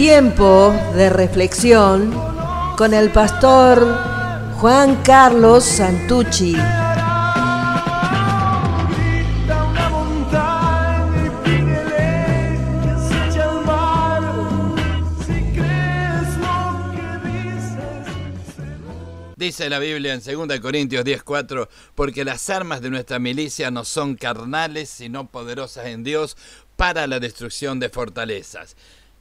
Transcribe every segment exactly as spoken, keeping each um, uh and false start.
Tiempo de reflexión con el pastor Juan Carlos Santucci. Dice la Biblia en segunda Corintios diez cuatro, porque las armas de nuestra milicia no son carnales, sino poderosas en Dios para la destrucción de fortalezas.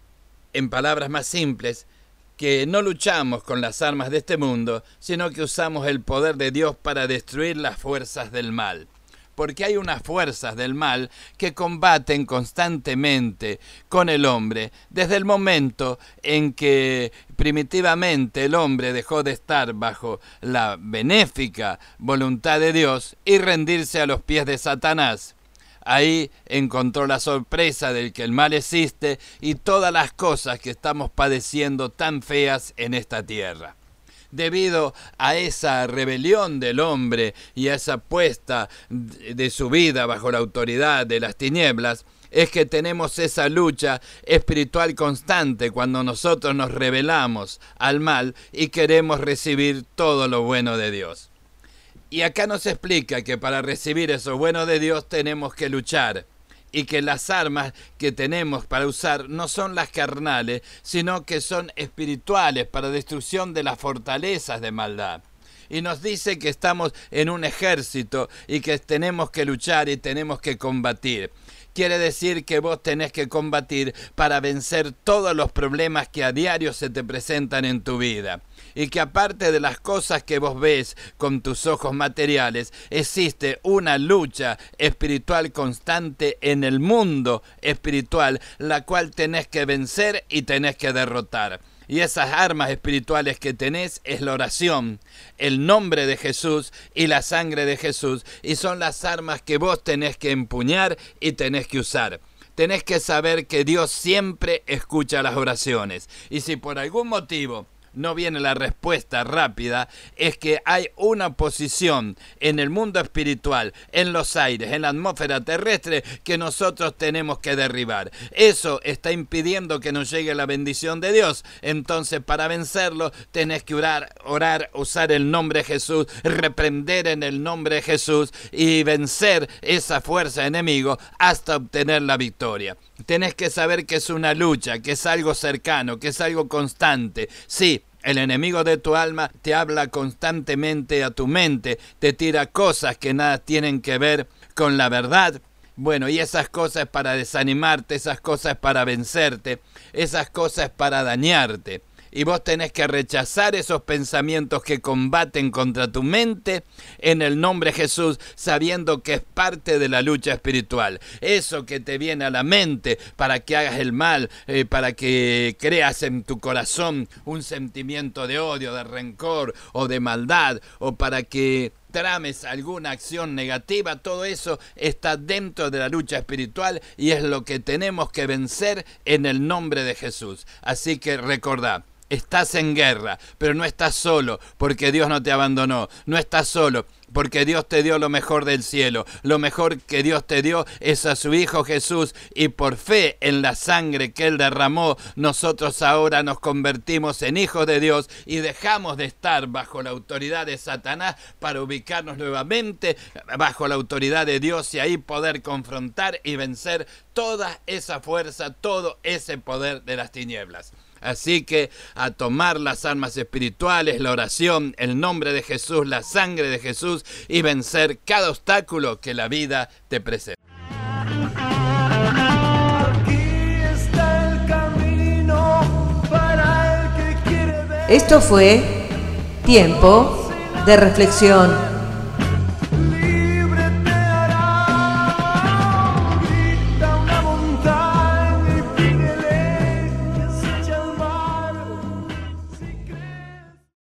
En palabras más simples, que no luchamos con las armas de este mundo, sino que usamos el poder de Dios para destruir las fuerzas del mal. Porque hay unas fuerzas del mal que combaten constantemente con el hombre desde el momento en que primitivamente el hombre dejó de estar bajo la benéfica voluntad de Dios y rendirse a los pies de Satanás. Ahí encontró la sorpresa del que el mal existe y todas las cosas que estamos padeciendo tan feas en esta tierra. Debido a esa rebelión del hombre y a esa puesta de su vida bajo la autoridad de las tinieblas, es que tenemos esa lucha espiritual constante cuando nosotros nos rebelamos al mal y queremos recibir todo lo bueno de Dios. Y acá nos explica que para recibir eso bueno de Dios tenemos que luchar y que las armas que tenemos para usar no son las carnales, sino que son espirituales para destrucción de las fortalezas de maldad. Y nos dice que estamos en un ejército y que tenemos que luchar y tenemos que combatir. Quiere decir que vos tenés que combatir para vencer todos los problemas que a diario se te presentan en tu vida. Y que aparte de las cosas que vos ves con tus ojos materiales, existe una lucha espiritual constante en el mundo espiritual, la cual tenés que vencer y tenés que derrotar. Y esas armas espirituales que tenés es la oración, el nombre de Jesús y la sangre de Jesús. Y son las armas que vos tenés que empuñar y tenés que usar. Tenés que saber que Dios siempre escucha las oraciones. Y si por algún motivo no viene la respuesta rápida, es que hay una posición en el mundo espiritual, en los aires, en la atmósfera terrestre, que nosotros tenemos que derribar. Eso está impidiendo que nos llegue la bendición de Dios. Entonces, para vencerlo, tenés que orar, orar, usar el nombre de Jesús, reprender en el nombre de Jesús y vencer esa fuerza enemigo hasta obtener la victoria. Tenés que saber que es una lucha, que es algo cercano, que es algo constante. Sí, el enemigo de tu alma te habla constantemente a tu mente, te tira cosas que nada tienen que ver con la verdad. Bueno, y esas cosas para desanimarte, esas cosas para vencerte, esas cosas para dañarte. Y vos tenés que rechazar esos pensamientos que combaten contra tu mente en el nombre de Jesús, sabiendo que es parte de la lucha espiritual. Eso que te viene a la mente para que hagas el mal, eh, para que creas en tu corazón un sentimiento de odio, de rencor o de maldad, o para que trames alguna acción negativa, todo eso está dentro de la lucha espiritual y es lo que tenemos que vencer en el nombre de Jesús. Así que recordá, estás en guerra, pero no estás solo porque Dios no te abandonó. No estás solo porque Dios te dio lo mejor del cielo. Lo mejor que Dios te dio es a su Hijo Jesús, y por fe en la sangre que Él derramó, nosotros ahora nos convertimos en hijos de Dios y dejamos de estar bajo la autoridad de Satanás para ubicarnos nuevamente bajo la autoridad de Dios y ahí poder confrontar y vencer toda esa fuerza, todo ese poder de las tinieblas. Así que a tomar las armas espirituales, la oración, el nombre de Jesús, la sangre de Jesús y vencer cada obstáculo que la vida te presenta. Esto fue Tiempo de Reflexión.